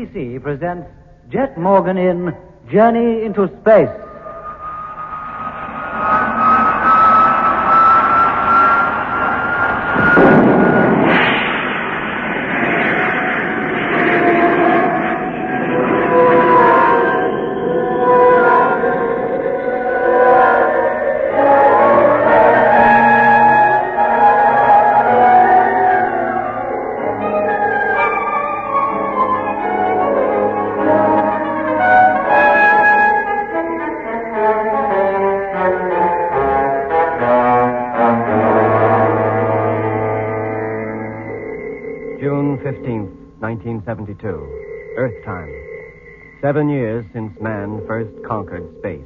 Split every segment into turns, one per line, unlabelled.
BBC presents Jet Morgan in Journey into Space.
June 15th, 1972. Earth time. 7 years since man first conquered space.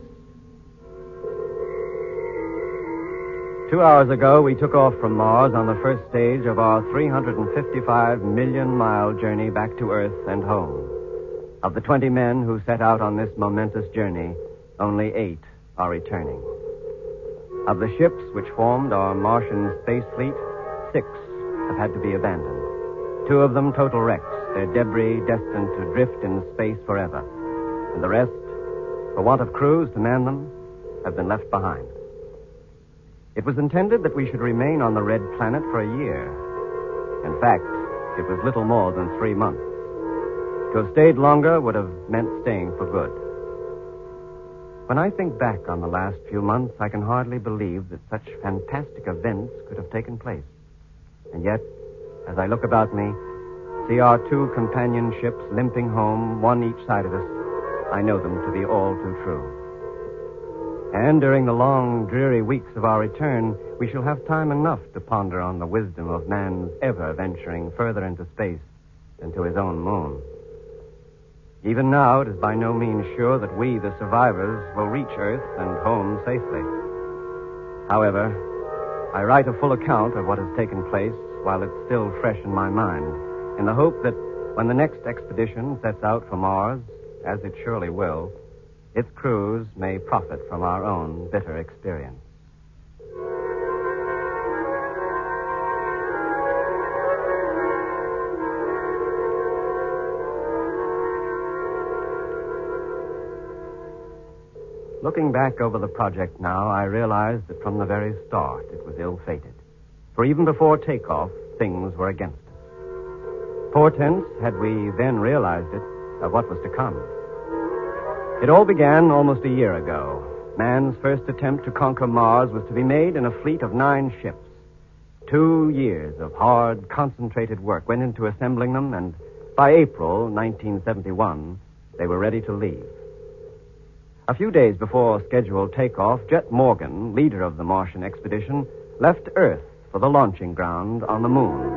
2 hours ago, we took off from Mars on the first stage of our 355-million-mile journey back to Earth and home. Of the 20 men who set out on this momentous journey, only 8 are returning. Of the ships which formed our Martian space fleet, 6 have had to be abandoned. 2 of them total wrecks, their debris destined to drift in space forever. And the rest, for want of crews to man them, have been left behind. It was intended that we should remain on the Red Planet for a year. In fact, it was little more than 3 months. To have stayed longer would have meant staying for good. When I think back on the last few months, I can hardly believe that such fantastic events could have taken place. And yet, as I look about me, see our 2 companion ships limping home, one each side of us, I know them to be all too true. And during the long, dreary weeks of our return, we shall have time enough to ponder on the wisdom of man's ever venturing further into space than to his own moon. Even now, it is by no means sure that we, the survivors, will reach Earth and home safely. However, I write a full account of what has taken place while it's still fresh in my mind, in the hope that when the next expedition sets out for Mars, as it surely will, its crews may profit from our own bitter experience. Looking back over the project now, I realize that from the very start it was ill-fated. For even before takeoff, things were against us. Portents, had we then realized it, of what was to come. It all began almost a year ago. Man's first attempt to conquer Mars was to be made in a fleet of 9 ships. 2 years of hard, concentrated work went into assembling them, and by April 1971, they were ready to leave. A few days before scheduled takeoff, Jet Morgan, leader of the Martian expedition, left Earth for the launching ground on the moon.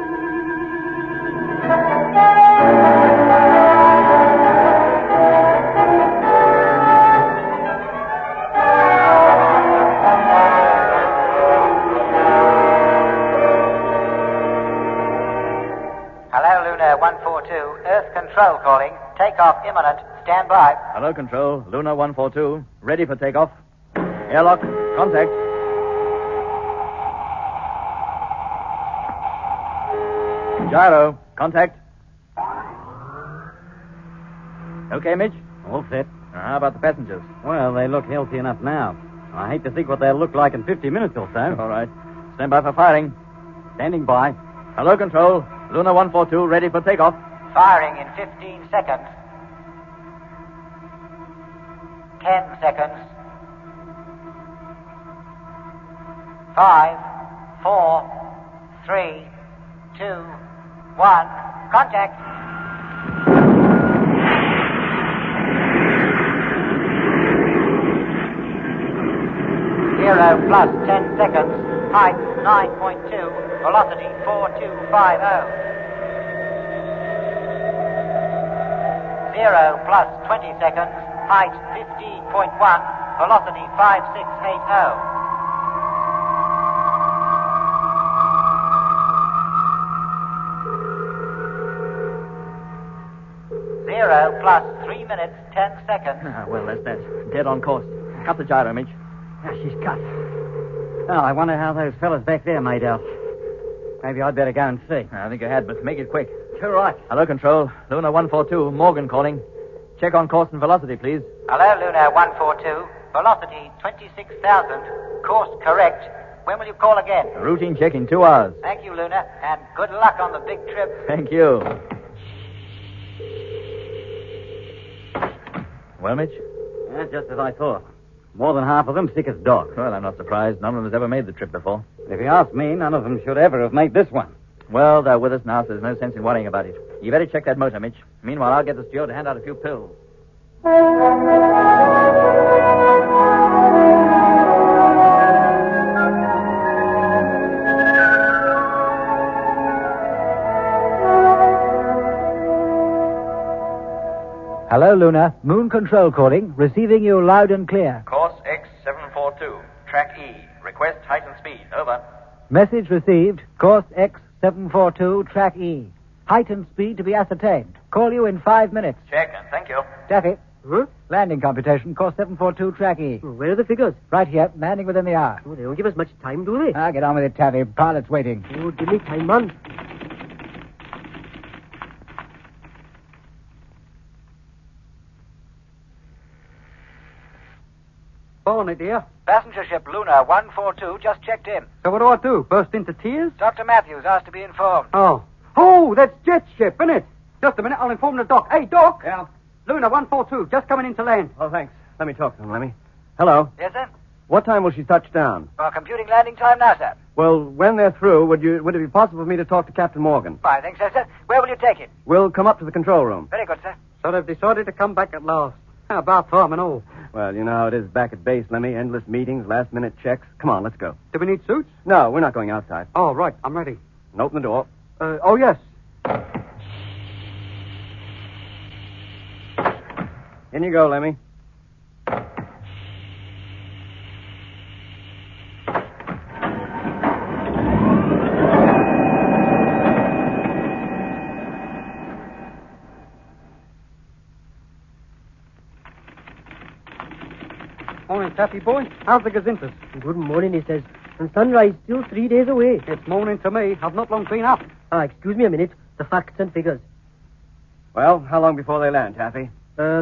Hello, Luna 142. Earth Control calling. Takeoff imminent. Stand by.
Hello, Control. Luna 142. Ready for takeoff. Airlock. Contact. Gyro. Contact. Okay, Mitch?
All set.
How about the passengers?
Well, they look healthy enough now. I hate to think what they'll look like in 50 minutes or so.
All right. Stand by for firing.
Standing by.
Hello, Control. Luna 142. Ready for takeoff.
Firing in 15 seconds. 10 seconds. 5, 4, 3, 2, 1. Contact. Zero plus 10 seconds. Height 9.2. Velocity 4250. 0 plus 20 seconds. Height 15.1. Velocity 5680. 0 plus 3 minutes 10 seconds.
Well, that's dead on course. Cut the gyro, Mitch.
Yeah, she's cut. Well, I wonder how those fellas back there made out. Maybe I'd better go and see.
I think you had, but make it quick.
You're right.
Hello, Control. Luna 142, Morgan calling. Check on course and velocity, please.
Hello, Luna 142. Velocity 26,000. Course correct. When will you call again?
Routine check in 2 hours.
Thank you, Luna, and good luck on the big trip.
Thank you. Well, Mitch?
Yeah, just as I thought. More than half of them sick as dogs.
Well, I'm not surprised. None of them has ever made the trip before.
If you ask me, none of them should ever have made this one.
Well, they're with us now, so there's no sense in worrying about it. You better check that motor, Mitch. Meanwhile, I'll get the steward to hand out a few pills.
Hello, Luna. Moon Control calling. Receiving you loud and clear.
Course X742, track E. Request height and speed. Over.
Message received. Course X742, track E. Height and speed to be ascertained. Call you in 5 minutes.
Check, and thank you.
Daffy.
Huh?
Landing computation. Course 742, track E.
Where are the figures?
Right here. Landing within the hour.
Oh, they don't give us much time, do they?
Get on with it, Taffy. Pilot's waiting.
Oh, give me time, man.
Phone it, dear.
Passenger ship Luna 142 just checked in.
So what do I do? Burst into tears?
Dr. Matthews asked to be informed.
Oh. Oh, that's Jet Ship, isn't it? Just a minute, I'll inform the doc. Hey, Doc!
Yeah?
Luna 142, just coming into land.
Oh, thanks. Let me talk to him, Lemmy. Hello.
Yes, sir?
What time will she touch down?
Well, computing landing time now, sir.
Well, when they're through, would it be possible for me to talk to Captain Morgan?
Fine, thanks, sir. Where will you take it?
We'll come up to the control room.
Very good, sir.
So they've decided to come back at last. How about farm and all?
Well, you know how it is back at base, Lemmy. Endless meetings, last-minute checks. Come on, let's go.
Do we need suits?
No, we're not going outside.
Oh, right, I'm ready.
And open the door.
Oh, yes.
In you go, Lemmy.
Morning, Taffy boy. How's the gazintas?
Good morning, he says. And sunrise still 3 days away.
It's morning to me. I've not long been up.
Excuse me a minute. The facts and figures.
Well, how long before they land, Taffy?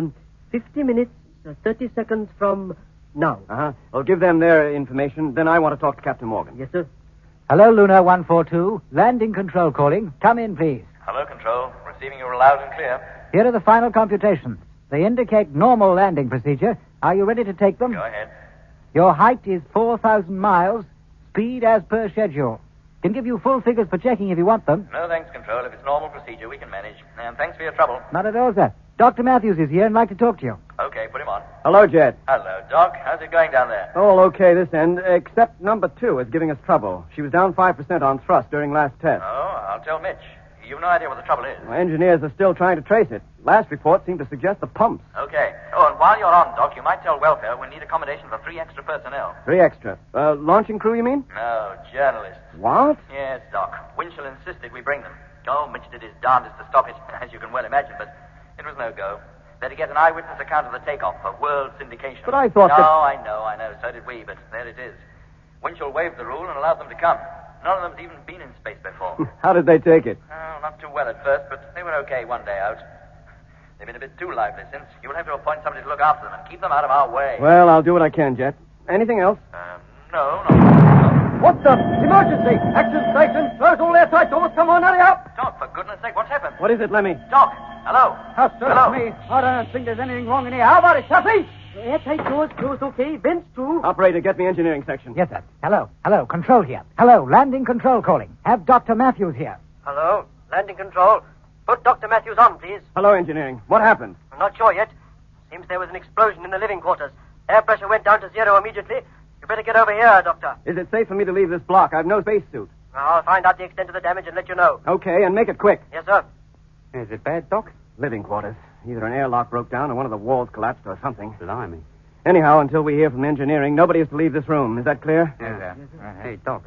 50 minutes, 30 seconds from now.
Uh-huh. Well, give them their information. Then I want to talk to Captain Morgan.
Yes, sir.
Hello, Luna 142. Landing control calling. Come in, please.
Hello, Control. Receiving you loud and clear.
Here are the final computations. They indicate normal landing procedure. Are you ready to take them?
Go ahead.
Your height is 4,000 miles. Speed as per schedule. Can give you full figures for checking if you want them.
No, thanks, Control. If it's normal procedure, we can manage. And thanks for your trouble.
Not at all, sir. Dr. Matthews is here and like to talk to you.
Okay, put him on.
Hello, Jet.
Hello, Doc. How's it going down there?
All okay this end, except number 2 is giving us trouble. She was down 5% on thrust during last test.
Oh, I'll tell Mitch. You've no idea what the trouble is.
Well, engineers are still trying to trace it. Last report seemed to suggest the pumps.
Okay. Oh, and while you're on, Doc, you might tell welfare we need accommodation for 3 extra personnel.
3 extra. Launching crew, you mean?
No, journalists.
What?
Yes, Doc. Winchell insisted we bring them. Oh, Mitch did his darndest to stop it, as you can well imagine, but it was no go. They're to get an eyewitness account of the takeoff for world syndication.
But I thought
No,
that...
I know. So did we, but there it is. Winchell waived the rule and allowed them to come. None of them's even been in space before.
How did they take it?
Oh, not too well at first, but they were okay one day out. They've been a bit too lively since. You'll have to appoint somebody to look after them and keep them out of our way.
Well, I'll do what I can, Jet. Anything else?
No.
What's up? Emergency! Action station! Close all airtight doors. Come on, hurry up!
Doc, for goodness sake, what's happened?
What is it, Lemmy?
Doc, hello?
How so?
Hello?
Me. I don't think there's anything wrong in here. How about it, Taffy?
Airtight doors closed, okay. Vents too.
Operator, get me engineering section.
Yes, sir. Hello. Control here. Hello. Landing control calling. Have Dr. Matthews here.
Hello. Landing control. Put Dr. Matthews on, please.
Hello, engineering. What happened?
I'm not sure yet. Seems there was an explosion in the living quarters. Air pressure went down to 0 immediately. You better get over here, Doctor.
Is it safe for me to leave this block? I've no spacesuit.
I'll find out the extent of the damage and let you know.
Okay, and make it quick.
Yes, sir.
Is it bad, Doc?
Living quarters. Either an airlock broke down or one of the walls collapsed or something.
Blimey.
Anyhow, until we hear from engineering, nobody is to leave this room. Is that clear?
Yeah. Hey, Doc.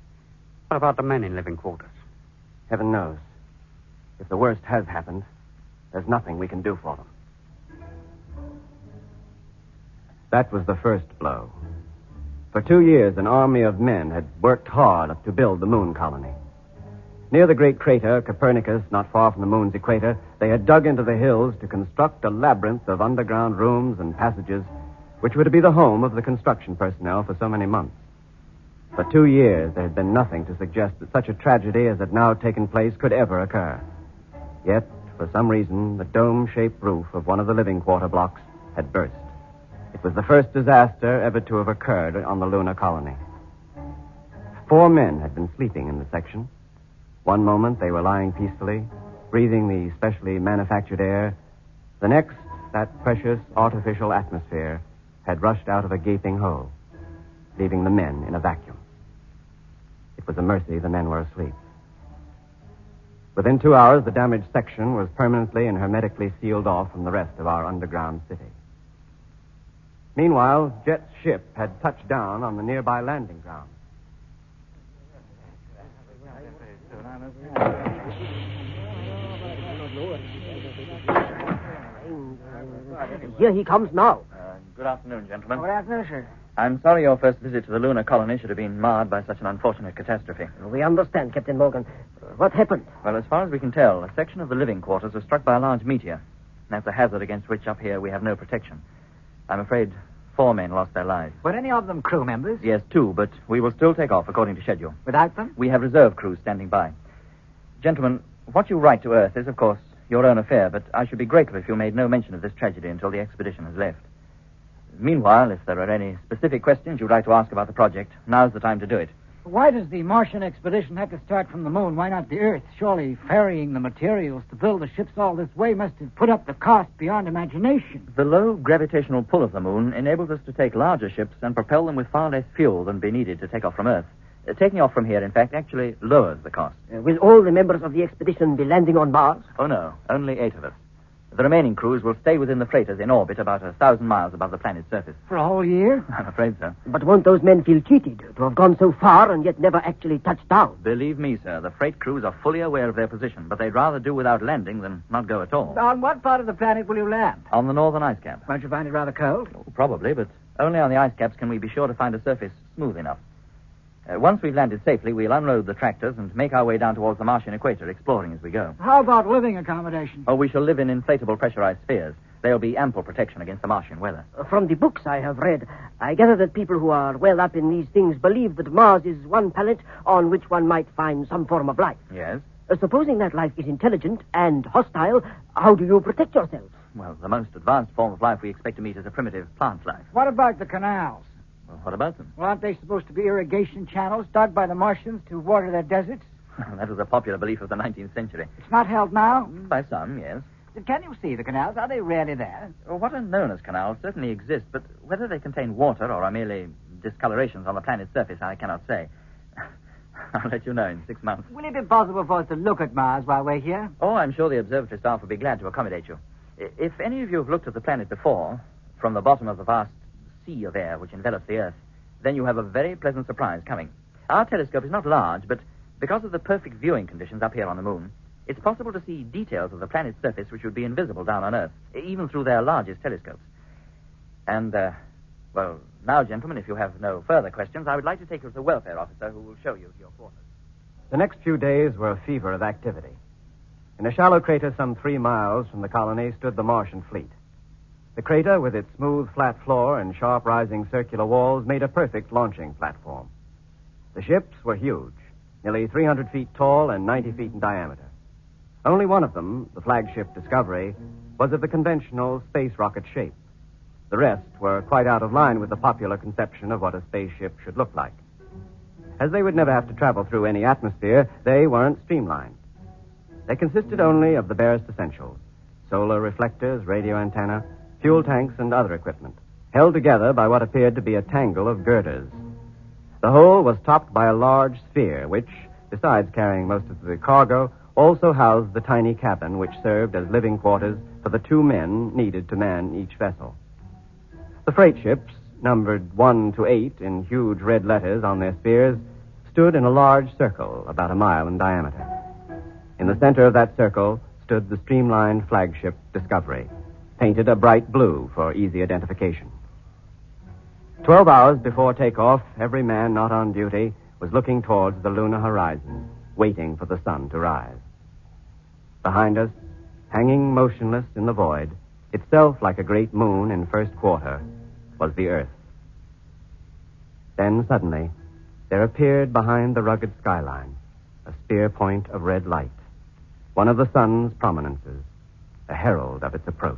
What about the men in living quarters?
Heaven knows. If the worst has happened, there's nothing we can do for them. That was the first blow. For 2 years, an army of men had worked hard to build the moon colony. Near the great crater, Copernicus, not far from the moon's equator, they had dug into the hills to construct a labyrinth of underground rooms and passages which were to be the home of the construction personnel for so many months. For 2 years, there had been nothing to suggest that such a tragedy as had now taken place could ever occur. Yet, for some reason, the dome-shaped roof of one of the living quarter blocks had burst. It was the first disaster ever to have occurred on the lunar colony. 4 men had been sleeping in the section. One moment, they were lying peacefully, breathing the specially manufactured air. The next, that precious artificial atmosphere had rushed out of a gaping hole, leaving the men in a vacuum. It was a mercy the men were asleep. Within 2 hours, the damaged section was permanently and hermetically sealed off from the rest of our underground city. Meanwhile, Jet's ship had touched down on the nearby landing ground.
Here he comes now.
Good afternoon, gentlemen.
Good afternoon, sir.
I'm sorry your first visit to the lunar colony should have been marred by such an unfortunate catastrophe.
We understand, Captain Morgan. What happened?
Well, as far as we can tell, a section of the living quarters was struck by a large meteor. That's a hazard against which up here we have no protection. I'm afraid 4 men lost their lives.
Were any of them crew members?
Yes, 2, but we will still take off according to schedule.
Without them?
We have reserve crews standing by. Gentlemen, what you write to Earth is, of course, your own affair, but I should be grateful if you made no mention of this tragedy until the expedition has left. Meanwhile, if there are any specific questions you'd like to ask about the project, now's the time to do it.
Why does the Martian expedition have to start from the moon? Why not the Earth? Surely ferrying the materials to build the ships all this way must have put up the cost beyond imagination.
The low gravitational pull of the moon enables us to take larger ships and propel them with far less fuel than be needed to take off from Earth. Taking off from here, in fact, actually lowers the cost.
Will all the members of the expedition be landing on Mars?
Oh, no. Only 8 of us. The remaining crews will stay within the freighters in orbit about 1,000 miles above the planet's surface.
For a whole year?
I'm afraid so.
But won't those men feel cheated to have gone so far and yet never actually touched down?
Believe me, sir, the freight crews are fully aware of their position, but they'd rather do without landing than not go at all.
On what part of the planet will you land?
On the northern ice cap.
Won't you find it rather cold?
Oh, probably, but only on the ice caps can we be sure to find a surface smooth enough. Once we've landed safely, we'll unload the tractors and make our way down towards the Martian equator, exploring as we go.
How about living accommodation?
Oh, we shall live in inflatable pressurized spheres. There'll be ample protection against the Martian weather.
From the books I have read, I gather that people who are well up in these things believe that Mars is one planet on which one might find some form of life.
Yes?
Supposing that life is intelligent and hostile, how do you protect yourselves?
Well, the most advanced form of life we expect to meet is a primitive plant life.
What about the canals?
Well, what about them?
Well, aren't they supposed to be irrigation channels dug by the Martians to water their deserts?
That was a popular belief of the 19th century.
It's not held now?
By some, yes.
Can you see the canals? Are they really there?
Well, what are known as canals certainly exist, but whether they contain water or are merely discolorations on the planet's surface, I cannot say. I'll let you know in 6 months.
Will it be possible for us to look at Mars while we're here?
Oh, I'm sure the observatory staff will be glad to accommodate you. If any of you have looked at the planet before, from the bottom of the vast sea of air which envelops the Earth, then you have a very pleasant surprise coming. Our telescope is not large, but because of the perfect viewing conditions up here on the moon, it's possible to see details of the planet's surface which would be invisible down on Earth, even through their largest telescopes. And, well, now, gentlemen, if you have no further questions, I would like to take you to the welfare officer who will show you your quarters.
The next few days were a fever of activity. In a shallow crater some 3 miles from the colony stood the Martian fleet. The crater, with its smooth, flat floor and sharp rising circular walls, made a perfect launching platform. The ships were huge, nearly 300 feet tall and 90 feet in diameter. Only one of them, the flagship Discovery, was of the conventional space rocket shape. The rest were quite out of line with the popular conception of what a spaceship should look like. As they would never have to travel through any atmosphere, they weren't streamlined. They consisted only of the barest essentials: solar reflectors, radio antenna, fuel tanks, and other equipment, held together by what appeared to be a tangle of girders. The whole was topped by a large sphere, which, besides carrying most of the cargo, also housed the tiny cabin which served as living quarters for the 2 men needed to man each vessel. The freight ships, numbered 1 to 8 in huge red letters on their spheres, stood in a large circle about 1 mile in diameter. In the center of that circle stood the streamlined flagship Discovery, painted a bright blue for easy identification. 12 hours before takeoff, every man not on duty was looking towards the lunar horizon, waiting for the sun to rise. Behind us, hanging motionless in the void, itself like a great moon in first quarter, was the earth. Then suddenly, there appeared behind the rugged skyline a spear point of red light, one of the sun's prominences, a herald of its approach.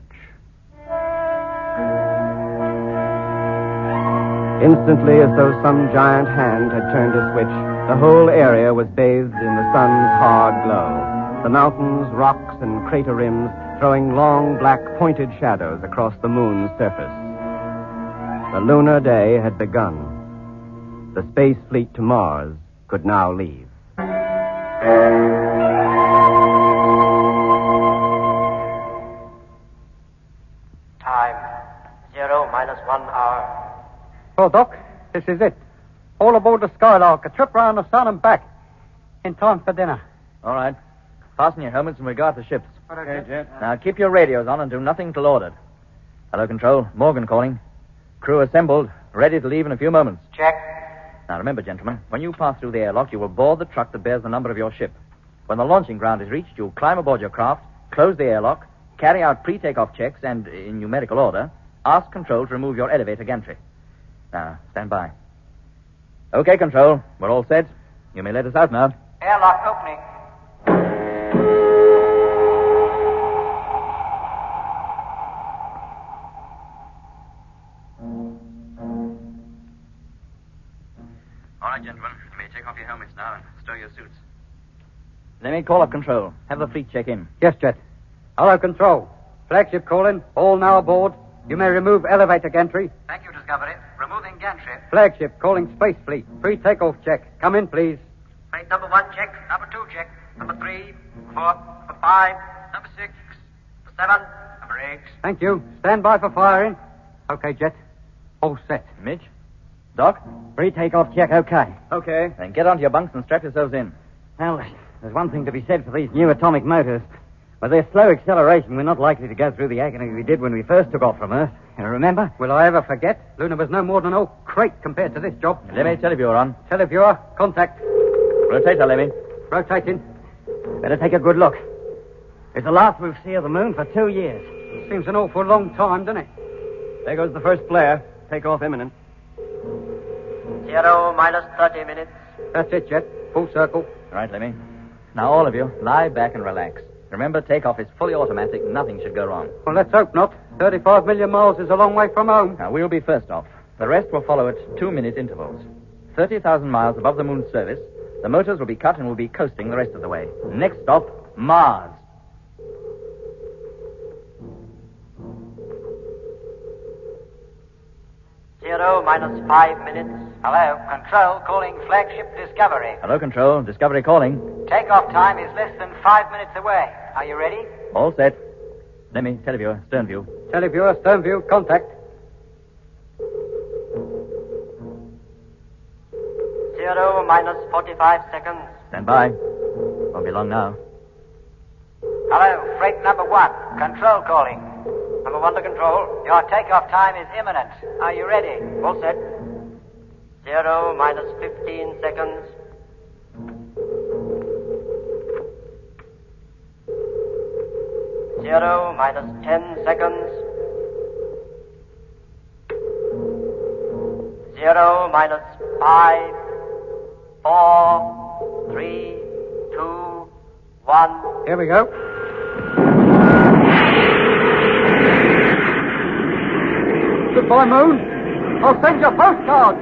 Instantly, as though some giant hand had turned a switch, the whole area was bathed in the sun's hard glow. The mountains, rocks, and crater rims throwing long, black, pointed shadows across the moon's surface. The lunar day had begun. The space fleet to Mars could now leave.
Time, 0 minus 1 hour.
Oh, Doc, this is it. All aboard the Skylark, a trip round the sun and back. In time for dinner.
All right. Fasten your helmets and regard the ships.
Okay, Jet.
Now, keep your radios on and do nothing till ordered. Hello, Control. Morgan calling. Crew assembled, ready to leave in a few moments.
Check.
Now, remember, gentlemen, when you pass through the airlock, you will board the truck that bears the number of your ship. When the launching ground is reached, you'll climb aboard your craft, close the airlock, carry out pre-takeoff checks, and, in numerical order, ask Control to remove your elevator gantry. Now, stand by. Okay, Control. We're all set. You may let us out now.
Airlock opening.
All right, gentlemen. You may take off your helmets now and stow your suits. Let me call up Control. Have the fleet check in.
Yes, Jet. Hello, Control. Flagship calling. All now aboard. You may remove elevator gantry.
Thank you, Discovery. Removing gantry.
Flagship calling Space Fleet. Pre-takeoff check. Come in, please.
Flight number 1 check. Number 2 check. Number 3, 4, number 5, number 6, number 7, number 8.
Thank you. Stand by for firing. Okay, Jet. All set.
Mitch? Doc?
Pre-takeoff check, okay.
Okay.
Then get onto your bunks and strap yourselves in.
Well, there's one thing to be said for these new atomic motors. With their slow acceleration, we're not likely to go through the agony we did when we first took off from Earth. You remember?
Will I ever forget? Luna was no more than an old crate compared to this job.
Lemmy, televiewer on.
Televiewer, contact.
Rotator, Lemmy.
Rotating.
Better take a good look. It's the last we'll see of the moon for 2 years.
Seems an awful long time, doesn't it?
There goes the first flare. Takeoff imminent.
0 minus 30 minutes.
That's it, Jet. Full circle.
All right, Lemmy. Now, all of you, lie back and relax. Remember, takeoff is fully automatic. Nothing should go wrong.
Well, let's hope not. 35 million miles is a long way from home.
Now, we'll be first off. The rest will follow at 2-minute intervals. 30,000 miles above the moon's surface, the motors will be cut and we'll be coasting the rest of the way. Next stop, Mars.
Zero minus 5 minutes. Hello, Control calling Flagship Discovery.
Hello, Control. Discovery calling.
Takeoff time is less than 5 minutes away. Are you ready?
All set. Lemmy, televiewer, stern view.
Televiewer, stern view, contact.
0 minus 45 seconds.
Stand by. Won't be long now.
Hello, freight number 1. Control calling. Number 1 to Control. Your takeoff time is imminent. Are you ready? All set. 0 minus 15 seconds. 0 minus 10 seconds. 0 minus 5, 4, 3, 2, 1.
Here we go. Goodbye, Moon. I'll send you a postcard.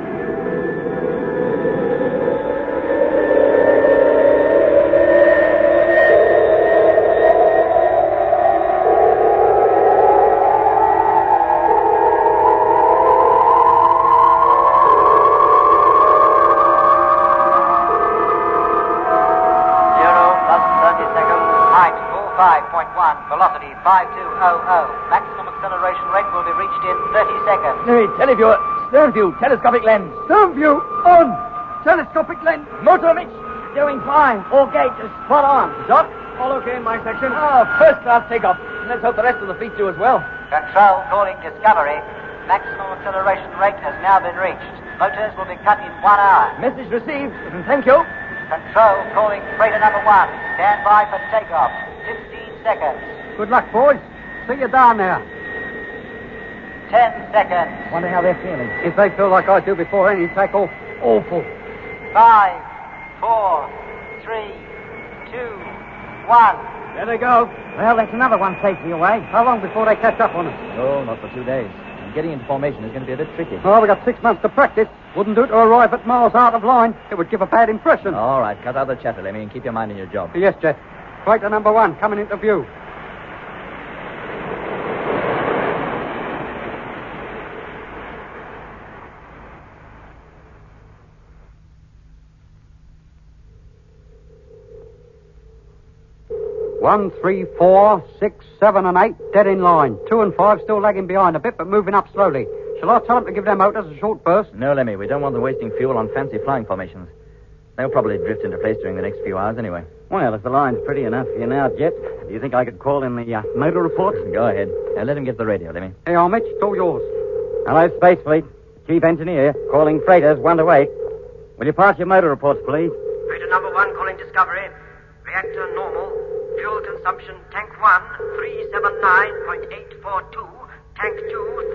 Velocity 5200. Maximum acceleration rate will be reached in 30 seconds.
Lemmy, televiewer, stern view, telescopic lens.
Stern view on. Telescopic lens.
Motor mix.
Doing fine. All gauges spot on.
Doc?
All okay in my section?
First class takeoff. Let's hope the rest of the fleet do as well.
Control calling Discovery. Maximum acceleration rate has now been reached. Motors will be cut in 1 hour.
Message received. Thank you.
Control calling freighter number 1. Stand by for takeoff. 15 seconds.
Good luck, boys. See you down there.
10 seconds.
Wonder how they're feeling.
If they feel like I do before any takeoff, awful.
5, 4, 3, 2, 1.
There they go. Well, that's another one safely away.
How long before they catch up on us?
No, not for 2 days. And getting into formation is going to be a bit tricky.
Oh, we got 6 months to practice. Wouldn't do to arrive at miles out of line. It would give a bad impression.
All right, cut out the chatter, Lemmy, and keep your mind on your job.
Yes, Jet. Freighter number 1 coming into view. One, 3, 4, 6, 7, and 8 dead in line. 2 and 5 still lagging behind a bit, but moving up slowly. Shall I tell them to give their motors a short burst?
No, Lemmy, we don't want them wasting fuel on fancy flying formations. They'll probably drift into place during the next few hours anyway.
Well, if the line's pretty enough for you now, Jet, do you think I could call in the motor report?
Go ahead. Let him get the radio, Lemmy.
Hey, Armich, it's all yours.
Hello, Space Fleet. Chief Engineer, calling freighters 1 to 8. Will you pass your motor reports, please?
Freighter number 1 calling Discovery. Reactor normal. Fuel consumption, tank 1, 379.842. Tank 2,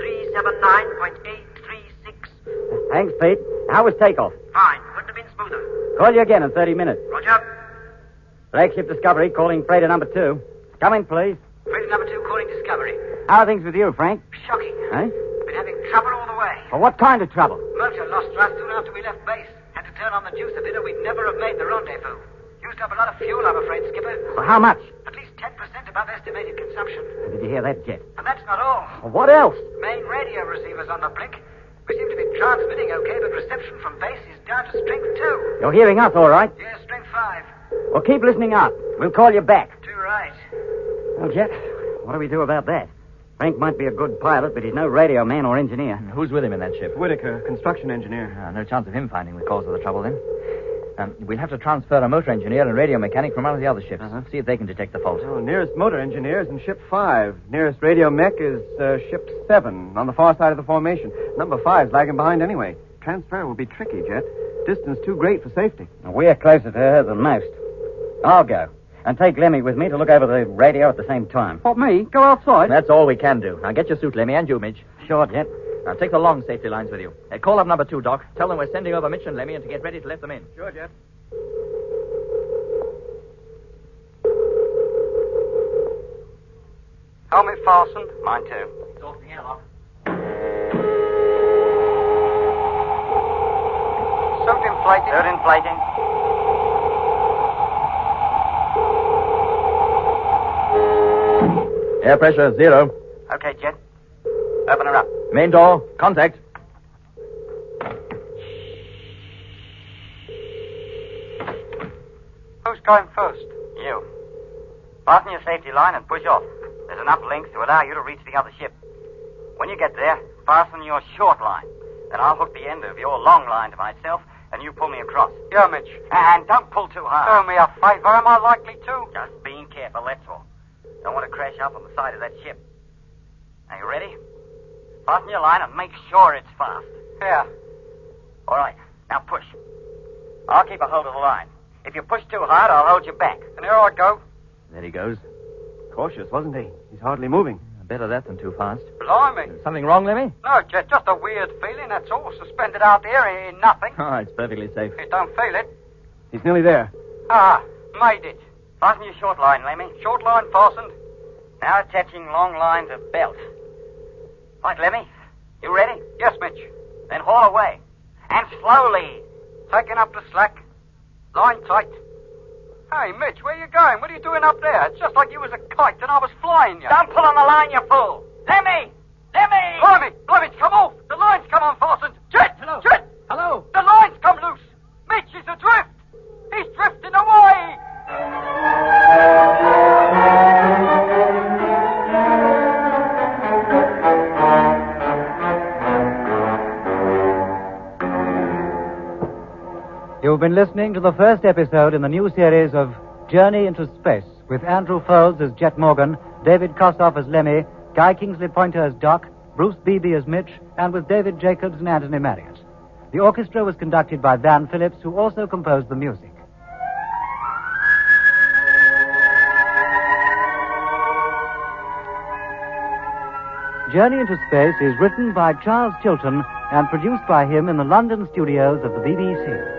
379.836.
Thanks, Pete. How was takeoff?
Fine. Couldn't have been smoother.
Call you again in 30 minutes.
Roger.
Flagship Discovery calling freighter number 2. Come in, please.
Freighter number 2 calling Discovery.
How are things with you, Frank?
Shocking.
Eh?
Been having trouble all the way.
Well, what kind of trouble?
Motor lost thrust soon after we left base. Had to turn on the juice a bit or we'd never have made the rendezvous. Used up a lot of fuel, I'm afraid, Skipper.
Well, how much?
At least 10% above estimated consumption.
Did you hear that, Jet?
And that's not all.
Well, what else?
Main radio receiver's on the blink. We seem to be transmitting okay, but reception from base is down to strength 2.
You're hearing us, all right?
Yeah, strength 5.
Well, keep listening up. We'll call you back.
Too right.
Well, Jet, what do we do about that? Frank might be a good pilot, but he's no radio man or engineer.
Who's with him in that ship?
Whitaker, construction engineer.
No chance of him finding the cause of the trouble, then. We'll have to transfer a motor engineer and radio mechanic from one of the other ships. See if they can detect the fault.
Oh, nearest motor engineer is in ship 5. Nearest radio mech is ship 7 on the far side of the formation. Number 5's lagging behind anyway. Transfer will be tricky, Jet. Distance too great for safety.
We're closer to her than most. I'll go. And take Lemmy with me to look over the radio at the same time.
What, me? Go outside?
That's all we can do. Now get your suit, Lemmy, and you, Mitch.
Sure, Jet.
Now take the long safety lines with you. Call up number 2, Doc. Tell them we're sending over Mitch and Lemmy and to get ready to let them in.
Sure, Jet.
Helmet fastened.
Mine, too.
It's off the airlock.
Suit inflated.
Suit inflating.
Air pressure 0.
Okay, Jet. Open her up.
Main door, contact.
Who's going first?
You. Fasten your safety line and push off. There's enough length to allow you to reach the other ship. When you get there, fasten your short line. Then I'll hook the end of your long line to myself, and you pull me across.
Yeah, Mitch.
And don't pull too hard.
Do me a favor. Am I likely to?
Just being careful, that's all. Don't want to crash up on the side of that ship. Are you ready? Fasten your line and make sure it's fast.
Yeah.
All right. Now push. I'll keep a hold of the line. If you push too hard, I'll hold you back.
And here I go.
There he goes.
Cautious, wasn't he? He's hardly moving.
Better that than too fast.
Blimey.
Something wrong, Lemmy?
No, Jet, just a weird feeling, that's all. Suspended out there in nothing.
Oh, it's perfectly safe.
You don't feel it.
He's nearly there.
Ah, made it.
Fasten your short line, Lemmy.
Short line fastened.
Now attaching long lines of belt. Right, Lemmy. You ready?
Yes, Mitch.
Then haul away. And slowly.
Taking up the slack. Line tight. Hey, Mitch, where you going? What are you doing up there? It's just like you was a kite and I was flying you.
Don't pull on the line, you fool. Lemmy! Lemmy!
Blimey, come off. The line's come unfastened. Jet!
Hello.
Jet!
Hello.
The line's come loose. Mitch is adrift. He's drifting away.
You've been listening to the first episode in the new series of Journey into Space with Andrew Folds as Jet Morgan, David Kossoff as Lemmy, Guy Kingsley Pointer as Doc, Bruce Beebe as Mitch, and with David Jacobs and Anthony Marriott. The orchestra was conducted by Van Phillips, who also composed the music. Journey into Space is written by Charles Chilton and produced by him in the London studios of the BBC.